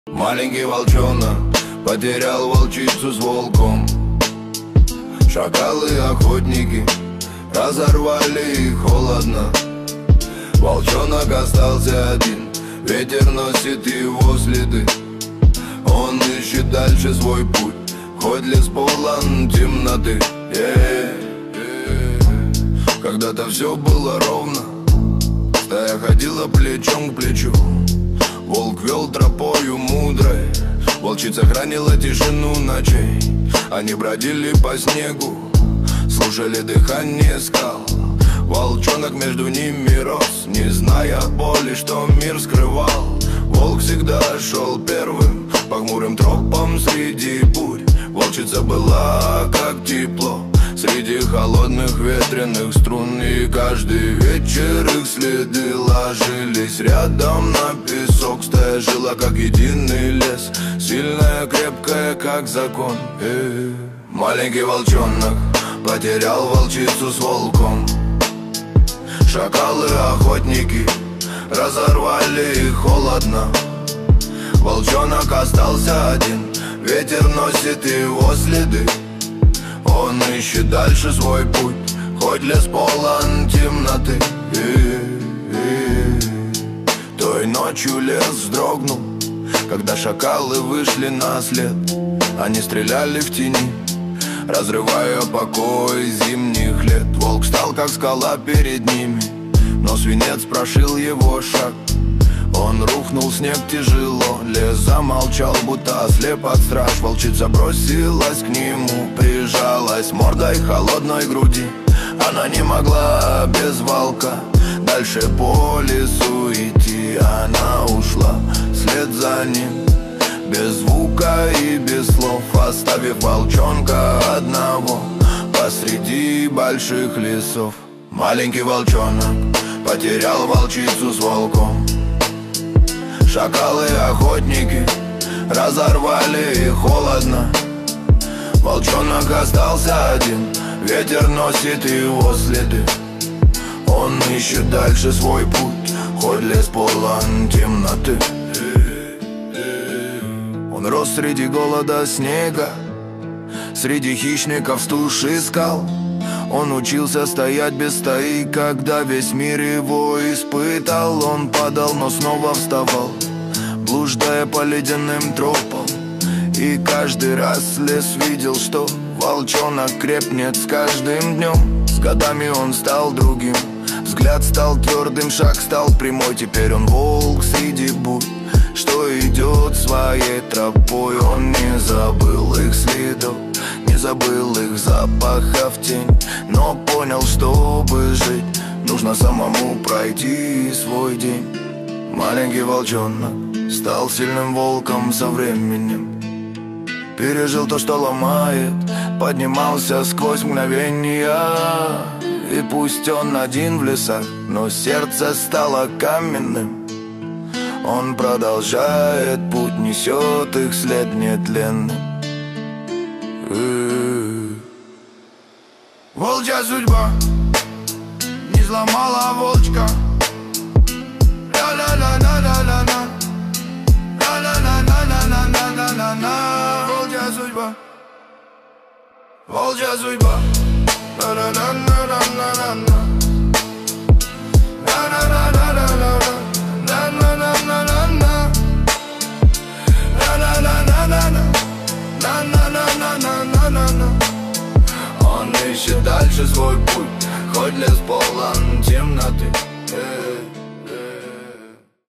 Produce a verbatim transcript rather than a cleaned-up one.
Маленький волчонок потерял волчицу с волком. Шакалы-охотники разорвали их холодно. Волчонок остался один, ветер носит его следы. Он ищет дальше свой путь, хоть лес полон темноты. yeah, yeah. Когда-то все было ровно, стая ходила плечом к плечу. Волк вел тропою мудрой, волчица хранила тишину ночей. Они бродили по снегу, слушали дыхание скал. Волчонок между ними рос, не зная боли, что мир скрывал. Волк всегда шел первым по хмурым тропам среди бурь. Волчица была как тепло среди холодных ветреных струн. И каждый вечер их следы ложились рядом на песок. Стая жила как единый лес, сильная, крепкая, как закон. э Маленький волчонок потерял волчицу с волком. Шакалы-охотники разорвали их холодно. Волчонок остался один, ветер носит его следы. Он ищет дальше свой путь, хоть лес полон темноты. И-и-и. Той ночью лес вздрогнул, когда шакалы вышли на след. Они стреляли в тени, разрывая покой зимних лет. Волк стал как скала перед ними, но свинец прошил его шаг. Он рухнул, снег тяжело, лес замолчал, будто ослеп от страж. Волчица бросилась к нему, прижалась мордой к холодной груди. Она не могла без волка дальше по лесу идти. Она ушла вслед за ним, без звука и без слов, оставив волчонка одного посреди больших лесов. Маленький волчонок потерял волчицу с волком. Шакалы-охотники разорвали их холодно. Волчонок остался один, ветер носит его следы. Он ищет дальше свой путь, хоть лес полон темноты. Он рос среди голода снега, среди хищников стуши скал. Он учился стоять без стаи, когда весь мир его испытал. Он падал, но снова вставал, блуждая по ледяным тропам. И каждый раз лес видел, что волчонок крепнет с каждым днем. С годами он стал другим, взгляд стал твердым, шаг стал прямой. Теперь он волк среди бурь, что идет своей тропой. Он не забыл их следов, не забыл их запахов тень, но понял, чтобы жить, нужно самому пройти свой день. Маленький волчонок стал сильным волком со временем, пережил то, что ломает, поднимался сквозь мгновения. И пусть он один в лесах, но сердце стало каменным. Он продолжает путь, несет их след нетленным. Волчья судьба не сломала волчка. Ла-ла-ла-ла-ла-ла-ла, ла-ла-ла-ла-ла-ла-ла-ла-ла. Волчья судьба, волчья судьба. Ла-ла-ла-ла-ла-ла-ла, ла-ла-ла-ла-ла-ла, ла-ла-ла-ла-ла-ла, ла-ла-ла-ла-ла-ла. Он ищет дальше свой путь, хоть лес полон